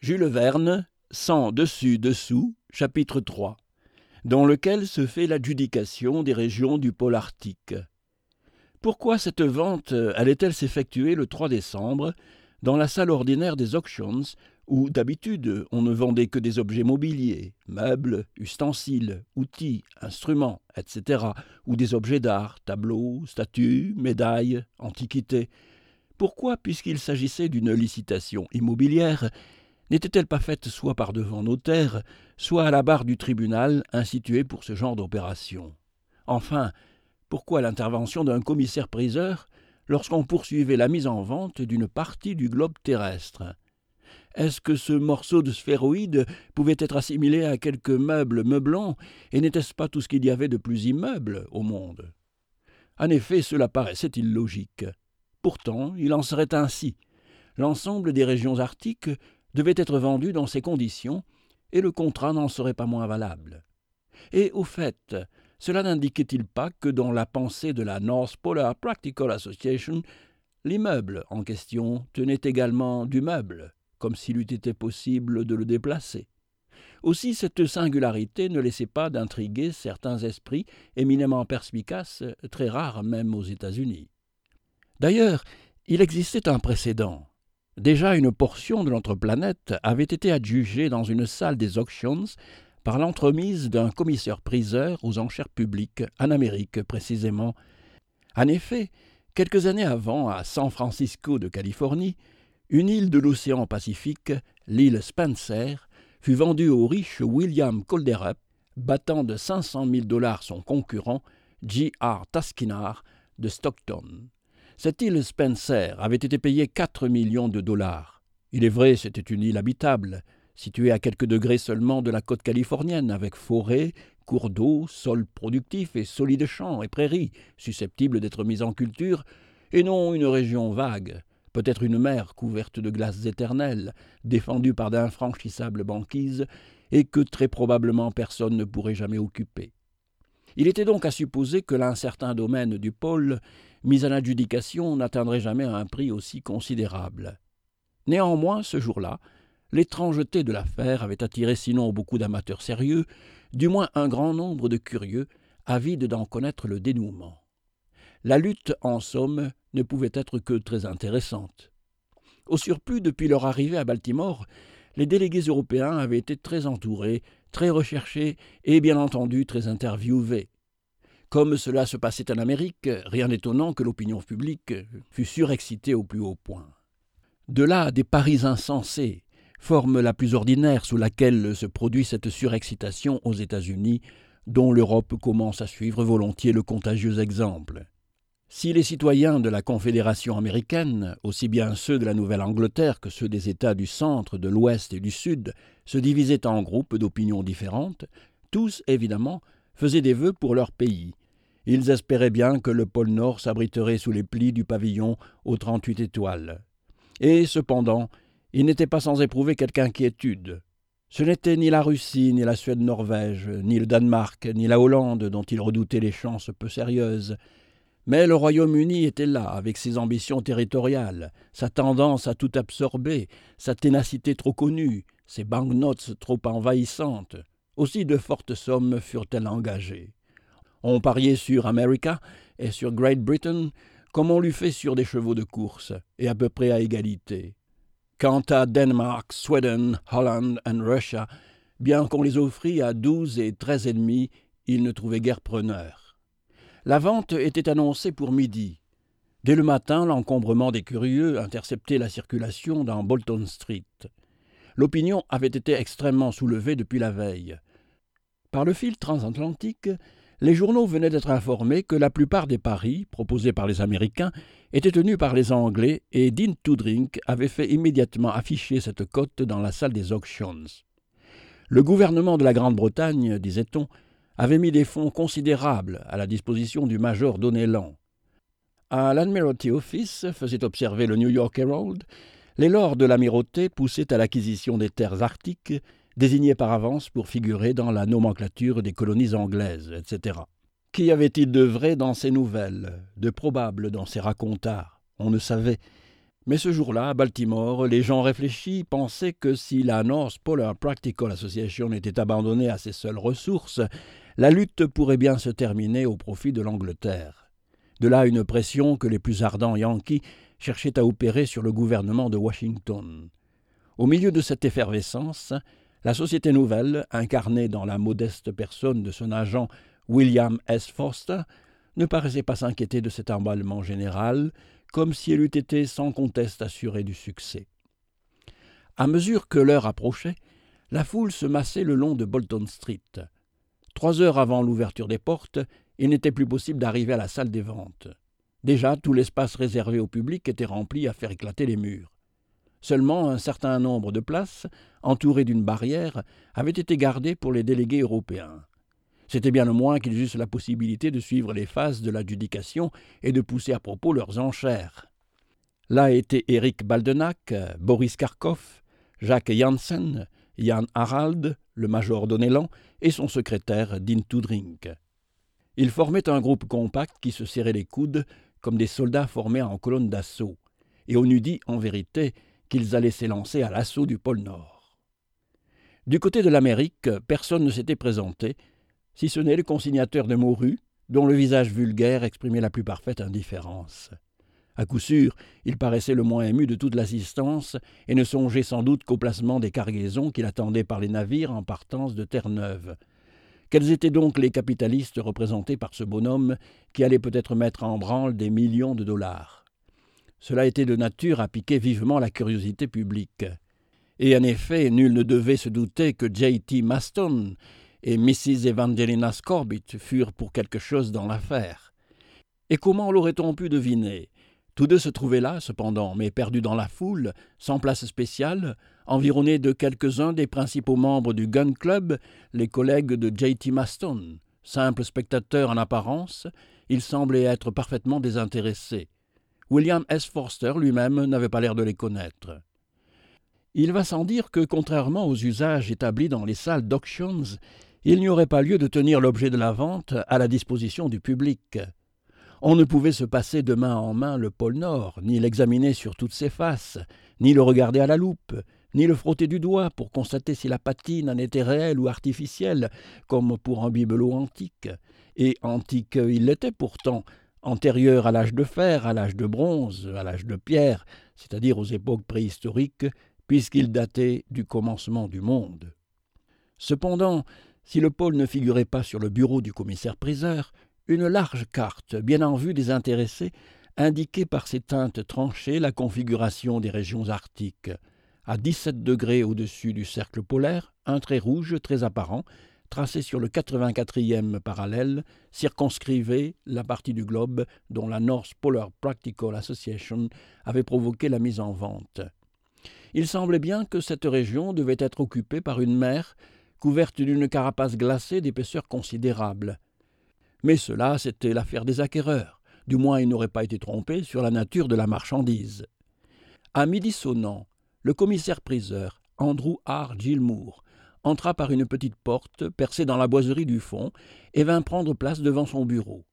Jules Verne, Sans dessus-dessous, chapitre 3, dans lequel se fait l'adjudication des régions du pôle arctique. Pourquoi cette vente allait-elle s'effectuer le 3 décembre dans la salle ordinaire des auctions où d'habitude on ne vendait que des objets mobiliers, meubles, ustensiles, outils, instruments, etc., ou des objets d'art, tableaux, statues, médailles, antiquités? Pourquoi, puisqu'il s'agissait d'une licitation immobilière, n'était-elle pas faite soit par devant notaire, soit à la barre du tribunal institué pour ce genre d'opération? Enfin, pourquoi l'intervention d'un commissaire-priseur lorsqu'on poursuivait la mise en vente d'une partie du globe terrestre? Est-ce que ce morceau de sphéroïde pouvait être assimilé à quelques meubles meublants, et n'était-ce pas tout ce qu'il y avait de plus immeuble au monde? En effet, cela paraissait illogique. Pourtant, il en serait ainsi. L'ensemble des régions arctiques devait être vendu dans ces conditions, et le contrat n'en serait pas moins valable. Et au fait, cela n'indiquait-il pas que dans la pensée de la North Polar Practical Association, l'immeuble en question tenait également du meuble, comme s'il eût été possible de le déplacer? Aussi, cette singularité ne laissait pas d'intriguer certains esprits éminemment perspicaces, très rares même aux États-Unis. D'ailleurs, il existait un précédent. Déjà, une portion de notre planète avait été adjugée dans une salle des auctions par l'entremise d'un commissaire-priseur aux enchères publiques, en Amérique précisément. En effet, quelques années avant, à San Francisco de Californie, une île de l'océan Pacifique, l'île Spencer, fut vendue au riche William Kolderup, battant de $500,000 son concurrent, J.R. Taskinar, de Stockton. Cette île Spencer avait été payée 4 millions de dollars. Il est vrai, c'était une île habitable, située à quelques degrés seulement de la côte californienne, avec forêts, cours d'eau, sols productifs et solides champs et prairies, susceptibles d'être mis en culture, et non une région vague, peut-être une mer couverte de glaces éternelles, défendue par d'infranchissables banquises, et que très probablement personne ne pourrait jamais occuper. Il était donc à supposer que l'incertain domaine du pôle, mis en adjudication, n'atteindrait jamais un prix aussi considérable. Néanmoins, ce jour-là, l'étrangeté de l'affaire avait attiré sinon beaucoup d'amateurs sérieux, du moins un grand nombre de curieux, avides d'en connaître le dénouement. La lutte, en somme, ne pouvait être que très intéressante. Au surplus, depuis leur arrivée à Baltimore, les délégués européens avaient été très entourés, très recherchés et bien entendu très interviewés. Comme cela se passait en Amérique, rien d'étonnant que l'opinion publique fût surexcitée au plus haut point. De là, des paris insensés, forme la plus ordinaire sous laquelle se produit cette surexcitation aux États-Unis, dont l'Europe commence à suivre volontiers le contagieux exemple. Si les citoyens de la Confédération américaine, aussi bien ceux de la Nouvelle-Angleterre que ceux des États du centre, de l'ouest et du sud, se divisaient en groupes d'opinions différentes, tous, évidemment, faisaient des vœux pour leur pays. Ils espéraient bien que le pôle Nord s'abriterait sous les plis du pavillon aux 38 étoiles. Et cependant, ils n'étaient pas sans éprouver quelque inquiétude. Ce n'était ni la Russie, ni la Suède-Norvège, ni le Danemark, ni la Hollande dont ils redoutaient les chances peu sérieuses. Mais le Royaume-Uni était là, avec ses ambitions territoriales, sa tendance à tout absorber, sa ténacité trop connue, ses banknotes trop envahissantes. Aussi de fortes sommes furent-elles engagées. On pariait sur America et sur Great Britain comme on l'eût fait sur des chevaux de course, et à peu près à égalité. Quant à Danemark, Sweden, Holland et Russia, bien qu'on les offrît à 12 et 13,5, ils ne trouvaient guère preneur. La vente était annoncée pour midi. Dès le matin, l'encombrement des curieux interceptait la circulation dans Bolton Street. L'opinion avait été extrêmement soulevée depuis la veille. Par le fil transatlantique, les journaux venaient d'être informés que la plupart des paris, proposés par les Américains, étaient tenus par les Anglais, et Dean Toodrink avait fait immédiatement afficher cette cote dans la salle des auctions. Le gouvernement de la Grande-Bretagne, disait-on, avait mis des fonds considérables à la disposition du major Donnellan. À l'Admiralty Office, faisait observer le New York Herald, les lords de l'amirauté poussaient à l'acquisition des terres arctiques, désignés par avance pour figurer dans la nomenclature des colonies anglaises, etc. Qu'y avait-il de vrai dans ces nouvelles, de probable dans ces racontars? On ne savait. Mais ce jour-là, à Baltimore, les gens réfléchis pensaient que si la North Polar Practical Association était abandonnée à ses seules ressources, la lutte pourrait bien se terminer au profit de l'Angleterre. De là une pression que les plus ardents Yankees cherchaient à opérer sur le gouvernement de Washington. Au milieu de cette effervescence, la Société nouvelle, incarnée dans la modeste personne de son agent William S. Foster, ne paraissait pas s'inquiéter de cet emballement général, comme si elle eût été sans conteste assurée du succès. À mesure que l'heure approchait, la foule se massait le long de Bolton Street. 3 heures avant l'ouverture des portes, il n'était plus possible d'arriver à la salle des ventes. Déjà, tout l'espace réservé au public était rempli à faire éclater les murs. Seulement un certain nombre de places, entourées d'une barrière, avaient été gardées pour les délégués européens. C'était bien le moins qu'ils eussent la possibilité de suivre les phases de l'adjudication et de pousser à propos leurs enchères. Là étaient Éric Baldenac, Boris Karkoff, Jacques Janssen, Jan Harald, le major Donnellan et son secrétaire Dean Toodrink. Ils formaient un groupe compact qui se serrait les coudes comme des soldats formés en colonne d'assaut, et on eût dit en vérité qu'ils allaient s'élancer à l'assaut du pôle Nord. Du côté de l'Amérique, personne ne s'était présenté, si ce n'est le consignateur de morues, dont le visage vulgaire exprimait la plus parfaite indifférence. À coup sûr, il paraissait le moins ému de toute l'assistance et ne songeait sans doute qu'au placement des cargaisons qu'il attendait par les navires en partance de Terre-Neuve. Quels étaient donc les capitalistes représentés par ce bonhomme qui allait peut-être mettre en branle des millions de dollars? Cela était de nature à piquer vivement la curiosité publique. Et en effet, nul ne devait se douter que J.T. Maston et Mrs. Evangelina Scorbitt furent pour quelque chose dans l'affaire. Et comment l'aurait-on pu deviner? Tous deux se trouvaient là, cependant, mais perdus dans la foule, sans place spéciale, environnés de quelques-uns des principaux membres du Gun Club, les collègues de J.T. Maston. Simples spectateurs en apparence, ils semblaient être parfaitement désintéressés. William S. Forster lui-même n'avait pas l'air de les connaître. Il va sans dire que, contrairement aux usages établis dans les salles d'auctions, il n'y aurait pas lieu de tenir l'objet de la vente à la disposition du public. On ne pouvait se passer de main en main le pôle Nord, ni l'examiner sur toutes ses faces, ni le regarder à la loupe, ni le frotter du doigt pour constater si la patine en était réelle ou artificielle, comme pour un bibelot antique. Et antique il l'était pourtant, antérieur à l'âge de fer, à l'âge de bronze, à l'âge de pierre, c'est-à-dire aux époques préhistoriques, puisqu'il datait du commencement du monde. Cependant, si le pôle ne figurait pas sur le bureau du commissaire-priseur, une large carte, bien en vue des intéressés, indiquait par ses teintes tranchées la configuration des régions arctiques. À 17 degrés au-dessus du cercle polaire, un trait rouge très apparent, tracé sur le 84e parallèle, circonscrivait la partie du globe dont la North Polar Practical Association avait provoqué la mise en vente. Il semblait bien que cette région devait être occupée par une mer couverte d'une carapace glacée d'épaisseur considérable. Mais cela, c'était l'affaire des acquéreurs. Du moins, ils n'auraient pas été trompés sur la nature de la marchandise. À midi sonnant, le commissaire-priseur, Andrew R. Gilmour, entra par une petite porte percée dans la boiserie du fond et vint prendre place devant son bureau.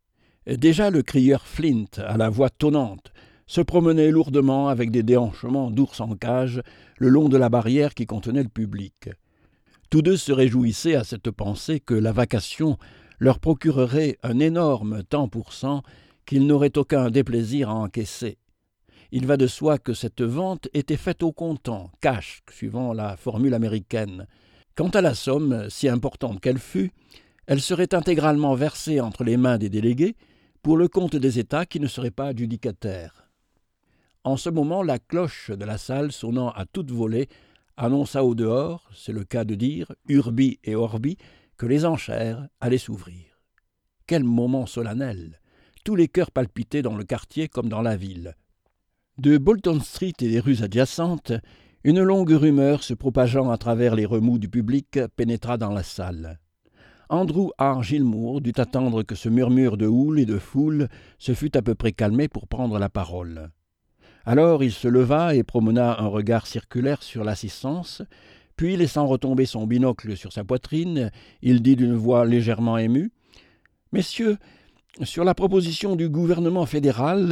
Déjà le crieur Flint, à la voix tonnante, se promenait lourdement avec des déhanchements d'ours en cage le long de la barrière qui contenait le public. Tous deux se réjouissaient à cette pensée que la vacation leur procurerait un énorme tant pour cent qu'ils n'auraient aucun déplaisir à encaisser. Il va de soi que cette vente était faite au comptant, cash, suivant la formule américaine. Quant à la somme, si importante qu'elle fût, elle serait intégralement versée entre les mains des délégués pour le compte des États qui ne seraient pas adjudicataires. En ce moment, la cloche de la salle sonnant à toute volée annonça au dehors, c'est le cas de dire, urbi et orbi, que les enchères allaient s'ouvrir. Quel moment solennel! Tous les cœurs palpitaient dans le quartier comme dans la ville. De Bolton Street et des rues adjacentes, une longue rumeur se propageant à travers les remous du public pénétra dans la salle. Andrew R. Gilmour dut attendre que ce murmure de houle et de foule se fût à peu près calmé pour prendre la parole. Alors il se leva et promena un regard circulaire sur l'assistance, puis, laissant retomber son binocle sur sa poitrine, il dit d'une voix légèrement émue « Messieurs, sur la proposition du gouvernement fédéral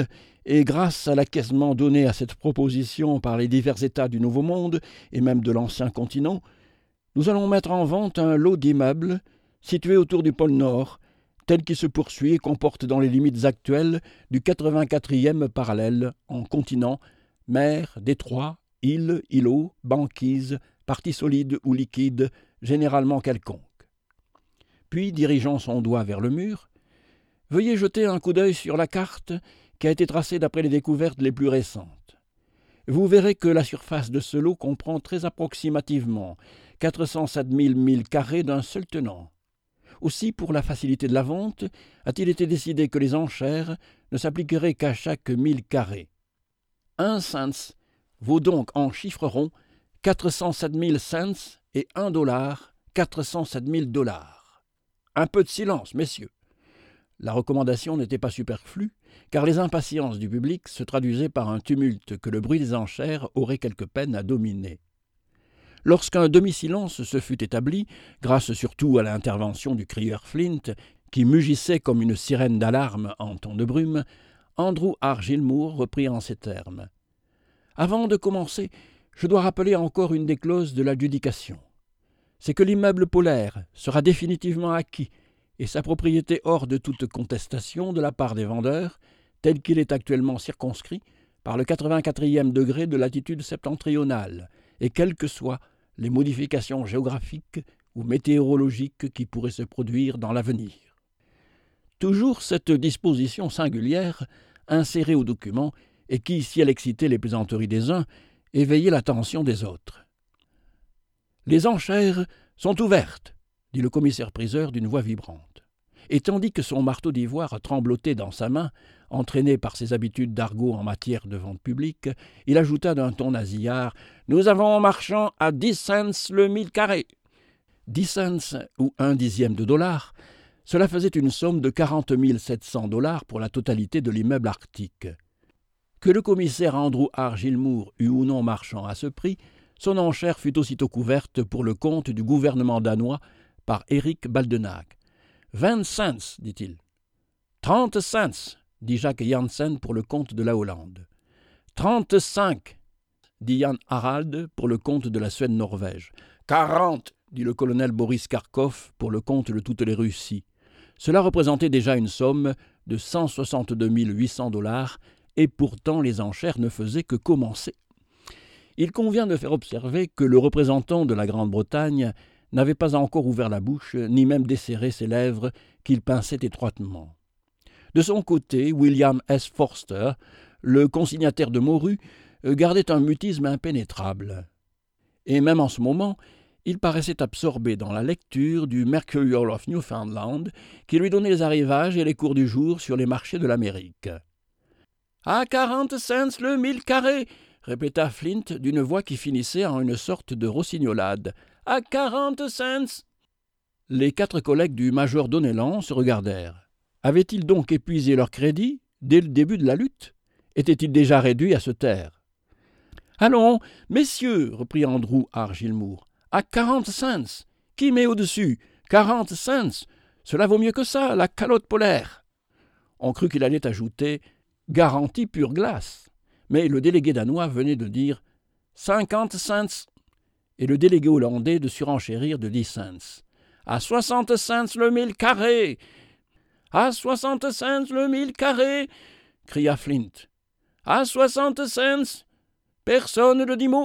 et grâce à l'acquiescement donné à cette proposition par les divers États du Nouveau Monde et même de l'ancien continent, nous allons mettre en vente un lot d'immeubles situés autour du pôle Nord, tel qu'il se poursuit et comporte dans les limites actuelles du 84e parallèle en continent, mer, détroit, île, îlot, banquise, partie solide ou liquide, généralement quelconque. Puis, dirigeant son doigt vers le mur, veuillez jeter un coup d'œil sur la carte qui a été tracée d'après les découvertes les plus récentes. Vous verrez que la surface de ce lot comprend très approximativement 407 000 milles carrés d'un seul tenant. Aussi, pour la facilité de la vente, a-t-il été décidé que les enchères ne s'appliqueraient qu'à chaque 1000 carrés. 1 cents vaut donc en chiffres ronds 407 000 cents et $1, 407 000 $. Un peu de silence, messieurs. La recommandation n'était pas superflue, car les impatiences du public se traduisaient par un tumulte que le bruit des enchères aurait quelque peine à dominer. Lorsqu'un demi-silence se fut établi, grâce surtout à l'intervention du crieur Flint, qui mugissait comme une sirène d'alarme en temps de brume, Andrew R. Gilmour reprit en ces termes. « Avant de commencer, je dois rappeler encore une des clauses de l'adjudication. C'est que l'immeuble polaire sera définitivement acquis et sa propriété hors de toute contestation de la part des vendeurs, tel qu'il est actuellement circonscrit par le 84e degré de latitude septentrionale, et quelles que soient les modifications géographiques ou météorologiques qui pourraient se produire dans l'avenir. » Toujours cette disposition singulière, insérée au document, et qui, si elle excitait les plaisanteries des uns, éveillait l'attention des autres. « Les enchères sont ouvertes, » dit le commissaire-priseur d'une voix vibrante. Et tandis que son marteau d'ivoire tremblotait dans sa main, entraîné par ses habitudes d'argot en matière de vente publique, il ajouta d'un ton nasillard « Nous avons en marchand à 10 cents le 1000 carrés. » 10 cents ou $0,1, cela faisait une somme de 40 700 $ pour la totalité de l'immeuble arctique. Que le commissaire Andrew R. Gilmour eût ou non marchand à ce prix, son enchère fut aussitôt couverte pour le compte du gouvernement danois par Eric Baldenac. « 20 cents, dit-il. « 30 cents, dit Jacques Janssen pour le compte de la Hollande. « 35, dit Jan Harald pour le compte de la Suède-Norvège. « 40, dit le colonel Boris Karkov pour le compte de toutes les Russies. Cela représentait déjà une somme de 162 800 $, et pourtant les enchères ne faisaient que commencer. Il convient de faire observer que le représentant de la Grande-Bretagne n'avait pas encore ouvert la bouche, ni même desserré ses lèvres, qu'il pinçait étroitement. De son côté, William S. Forster, le consignataire de morues, gardait un mutisme impénétrable. Et même en ce moment, il paraissait absorbé dans la lecture du Mercurial of Newfoundland, qui lui donnait les arrivages et les cours du jour sur les marchés de l'Amérique. « À 40 cents le 1000 carrés !» répéta Flint d'une voix qui finissait en une sorte de rossignolade. « À 40 cents !» Les 4 collègues du major Donnellan se regardèrent. Avaient-ils donc épuisé leur crédit dès le début de la lutte? Étaient-ils déjà réduits à se taire? « Allons, messieurs, reprit Andrew R. Gilmour, à 40 cents. Qui met au-dessus? 40 cents. Cela vaut mieux que ça, la calotte polaire. » On crut qu'il allait ajouter « garantie pure glace », mais le délégué danois venait de dire « 50 cents » et le délégué hollandais de surenchérir de 10 cents. « À 60 cents le 1000 carrés !»« À 60 cents le 1000 carrés !» cria Flint. « À 60 cents ! Personne ne dit mot !»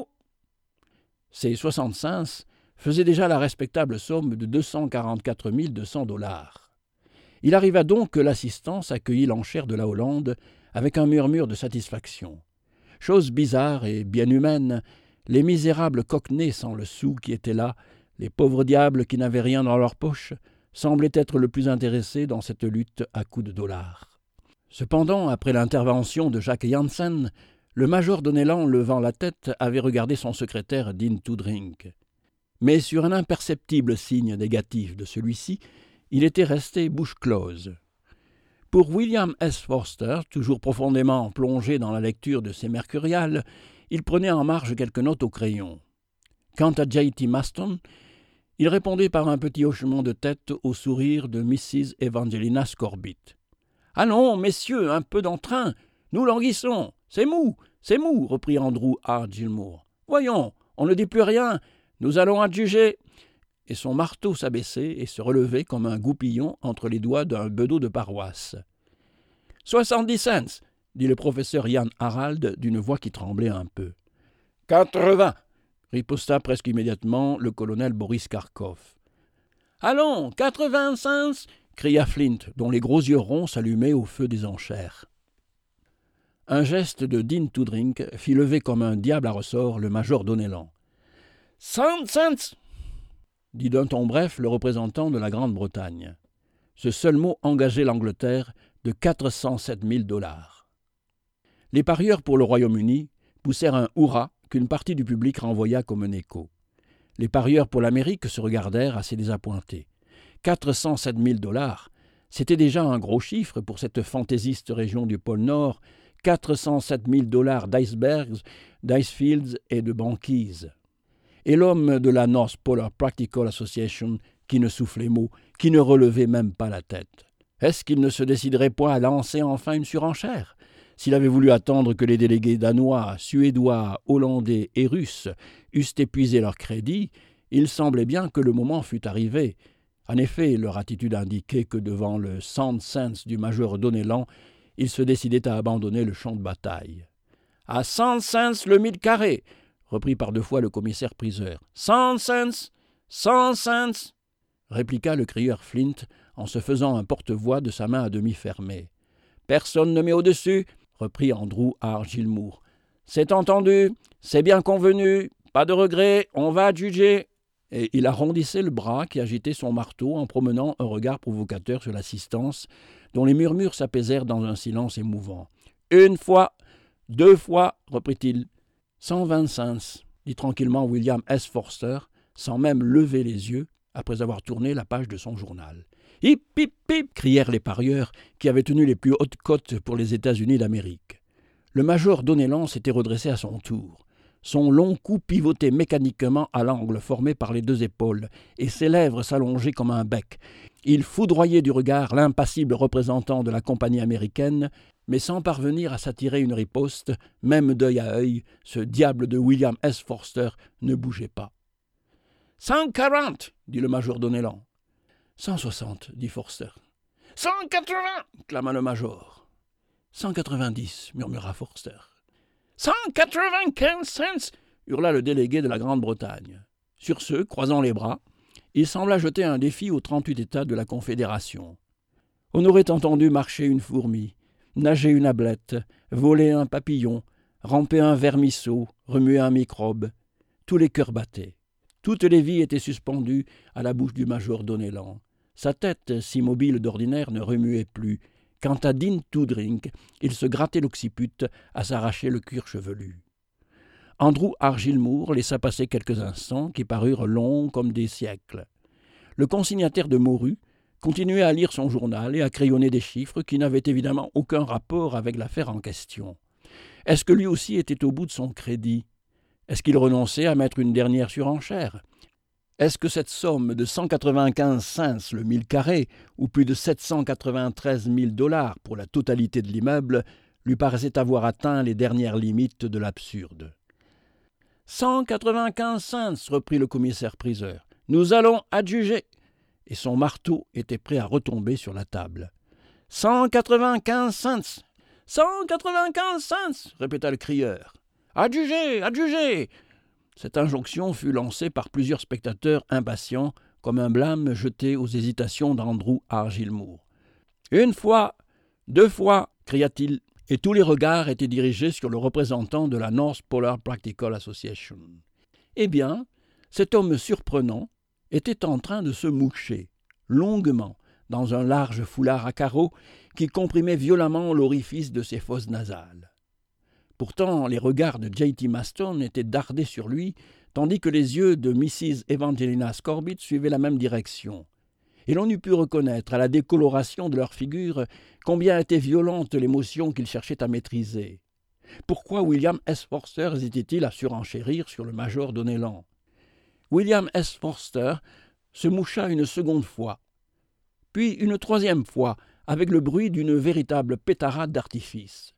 Ces 60 cents faisaient déjà la respectable somme de 244 200 $. Il arriva donc que l'assistance accueillit l'enchère de la Hollande avec un murmure de satisfaction. Chose bizarre et bien humaine, les misérables cockneys sans le sou qui étaient là, les pauvres diables qui n'avaient rien dans leur poche, semblaient être le plus intéressés dans cette lutte à coups de dollars. Cependant, après l'intervention de Jacques Janssen, le major Donnellan, levant la tête, avait regardé son secrétaire Dean Toodrink. Mais sur un imperceptible signe négatif de celui-ci, il était resté bouche close. Pour William S. Forster, toujours profondément plongé dans la lecture de ses mercuriales, il prenait en marge quelques notes au crayon. Quant à J.T. Maston, il répondait par un petit hochement de tête au sourire de Mrs. Evangelina Scorbit. « Allons, messieurs, un peu d'entrain. Nous languissons. C'est mou, reprit Andrew Hart Gilmour. Voyons, on ne dit plus rien. Nous allons adjuger. Et son marteau s'abaissait et se relevait comme un goupillon entre les doigts d'un bedeau de paroisse. 70 cents, dit le professeur Ian Harald d'une voix qui tremblait un peu. 80, riposta presque immédiatement le colonel Boris Karkov. Allons, 80 cents, cria Flint, dont les gros yeux ronds s'allumaient au feu des enchères. Un geste de Dean Toodrink fit lever comme un diable à ressort le major Donnellan. 100 cents, dit d'un ton bref le représentant de la Grande-Bretagne. Ce seul mot engageait l'Angleterre de 407 000 $. Les parieurs pour le Royaume-Uni poussèrent un « hurrah » qu'une partie du public renvoya comme un écho. Les parieurs pour l'Amérique se regardèrent assez désappointés. 407 000 $, c'était déjà un gros chiffre pour cette fantaisiste région du pôle Nord, 407 000 $ d'icebergs, d'icefields et de banquises. Et l'homme de la North Polar Practical Association qui ne soufflait mot, qui ne relevait même pas la tête. Est-ce qu'il ne se déciderait point à lancer enfin une surenchère ? S'il avait voulu attendre que les délégués danois, suédois, hollandais et russes eussent épuisé leur crédit, il semblait bien que le moment fût arrivé. En effet, leur attitude indiquait que devant le 100 cents du major Donnellan, ils se décidaient à abandonner le champ de bataille. « À 100 cents le mille carré !» reprit par deux fois le commissaire-priseur. « 100 cents 100 cents !» répliqua le crieur Flint en se faisant un porte-voix de sa main à demi fermée. « Personne ne met au-dessus !» reprit Andrew Hart Gilmour. « C'est entendu, c'est bien convenu, pas de regret, on va adjuger !» Et il arrondissait le bras qui agitait son marteau en promenant un regard provocateur sur l'assistance, dont les murmures s'apaisèrent dans un silence émouvant. « Une fois, deux fois, reprit-il. 120 cents, dit tranquillement William S. Forster, sans même lever les yeux, après avoir tourné la page de son journal. « Hip, hip, hip !» crièrent les parieurs qui avaient tenu les plus hautes cotes pour les États-Unis d'Amérique. Le major Donnellan s'était redressé à son tour. Son long cou pivotait mécaniquement à l'angle formé par les deux épaules, et ses lèvres s'allongeaient comme un bec. Il foudroyait du regard l'impassible représentant de la compagnie américaine, mais sans parvenir à s'attirer une riposte, même d'œil à œil, ce diable de William S. Forster ne bougeait pas. « 140 !» dit le major Donnellan. « 160 » dit Forster. « 180 !» clama le major. « 190 » murmura Forster. « 195 cents !» hurla le délégué de la Grande-Bretagne. Sur ce, croisant les bras, il sembla jeter un défi aux 38 États de la Confédération. On aurait entendu marcher une fourmi, nager une ablette, voler un papillon, ramper un vermisseau, remuer un microbe. Tous les cœurs battaient. Toutes les vies étaient suspendues à la bouche du major Donnellan. Sa tête, si mobile d'ordinaire, ne remuait plus. Quant à Dean Toodrink, il se grattait l'occiput à s'arracher le cuir chevelu. Andrew Hart Gilmour laissa passer quelques instants qui parurent longs comme des siècles. Le consignataire de morue continuait à lire son journal et à crayonner des chiffres qui n'avaient évidemment aucun rapport avec l'affaire en question. Est-ce que lui aussi était au bout de son crédit? Est-ce qu'il renonçait à mettre une dernière surenchère? Est-ce que cette somme de 195 cents le mille carré, ou plus de 793 000 $ pour la totalité de l'immeuble, lui paraissait avoir atteint les dernières limites de l'absurde? « 195 cents, reprit le commissaire-priseur. « Nous allons adjuger. » Et son marteau était prêt à retomber sur la table. « 195 cents. 195 cents, répéta le crieur. « Adjugez, adjugez !» Cette injonction fut lancée par plusieurs spectateurs impatients, comme un blâme jeté aux hésitations d'Andrew Hart Gilmour. « Une fois, deux fois !» cria-t-il, et tous les regards étaient dirigés sur le représentant de la North Polar Practical Association. Eh bien, cet homme surprenant était en train de se moucher, longuement, dans un large foulard à carreaux qui comprimait violemment l'orifice de ses fosses nasales. Pourtant, les regards de J.T. Maston étaient dardés sur lui, tandis que les yeux de Mrs. Evangelina Scorbitt suivaient la même direction. Et l'on eût pu reconnaître à la décoloration de leur figure combien était violente l'émotion qu'ils cherchaient à maîtriser. Pourquoi William S. Forster hésitait-il à surenchérir sur le major Donnellan? William S. Forster se moucha une seconde fois, puis une troisième fois, avec le bruit d'une véritable pétarade d'artifice.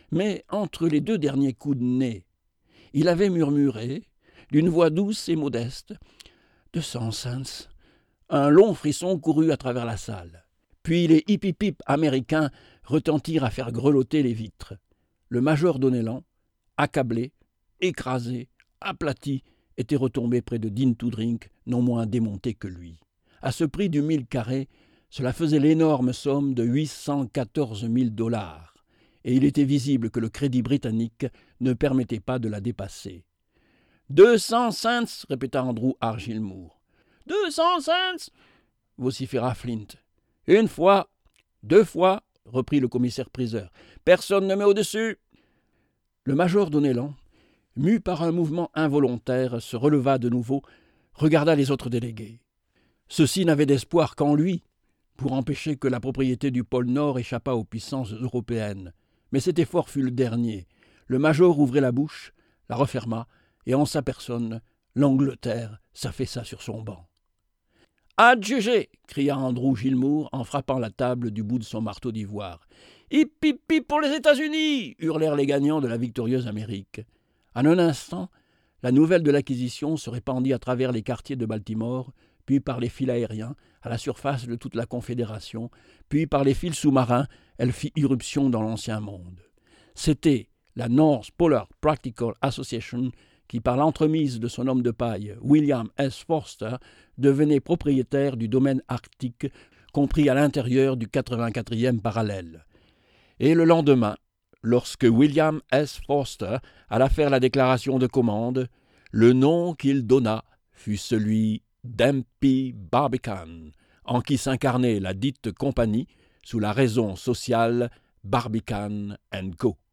Mais entre les deux derniers coups de nez, il avait murmuré, d'une voix douce et modeste, « 200 cents ». Un long frisson courut à travers la salle. Puis les hip-hip-hip américains retentirent à faire grelotter les vitres. Le major Donnellan, accablé, écrasé, aplati, était retombé près de Dean Toodrink, non moins démonté que lui. À ce prix du 1000 carrés, cela faisait l'énorme somme de 814 000 $, et il était visible que le crédit britannique ne permettait pas de la dépasser. « 200 cents » répéta Andrew R. Gilmour. « 200 cents » vociféra Flint. « Une fois, 2 fois » reprit le commissaire-priseur. « Personne ne met au-dessus » Le major Donnellan, mu par un mouvement involontaire, se releva de nouveau, regarda les autres délégués. Ceux-ci n'avaient d'espoir qu'en lui, pour empêcher que la propriété du pôle Nord échappât aux puissances européennes. Mais cet effort fut le dernier. Le major ouvrit la bouche, la referma, et en sa personne, l'Angleterre s'affaissa sur son banc. « Adjugé » cria Andrew Gilmour en frappant la table du bout de son marteau d'ivoire. « Hip, hip, hip pour les États-Unis » hurlèrent les gagnants de la victorieuse Amérique. En un instant, la nouvelle de l'acquisition se répandit à travers les quartiers de Baltimore, puis par les fils aériens, à la surface de toute la Confédération, puis par les fils sous-marins, elle fit irruption dans l'ancien monde. C'était la North Polar Practical Association qui, par l'entremise de son homme de paille, William S. Forster, devenait propriétaire du domaine arctique, compris à l'intérieur du 84e parallèle. Et le lendemain, lorsque William S. Forster alla faire la déclaration de commande, le nom qu'il donna fut celui d'M.P. Barbicane, en qui s'incarnait la dite compagnie sous la raison sociale Barbicane & Co.